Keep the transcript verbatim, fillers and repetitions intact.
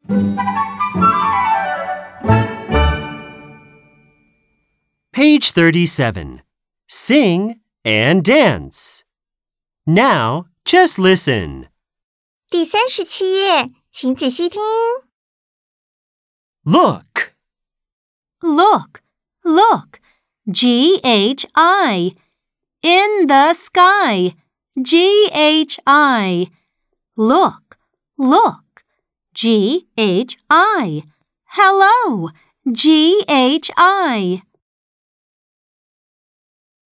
Page thirty-seven. Sing and dance. Now, just listen. 第三十七页，请仔细听。 Look. Look, look, G H I. In the sky, G H I. Look, look, G H I. Hello, G H I.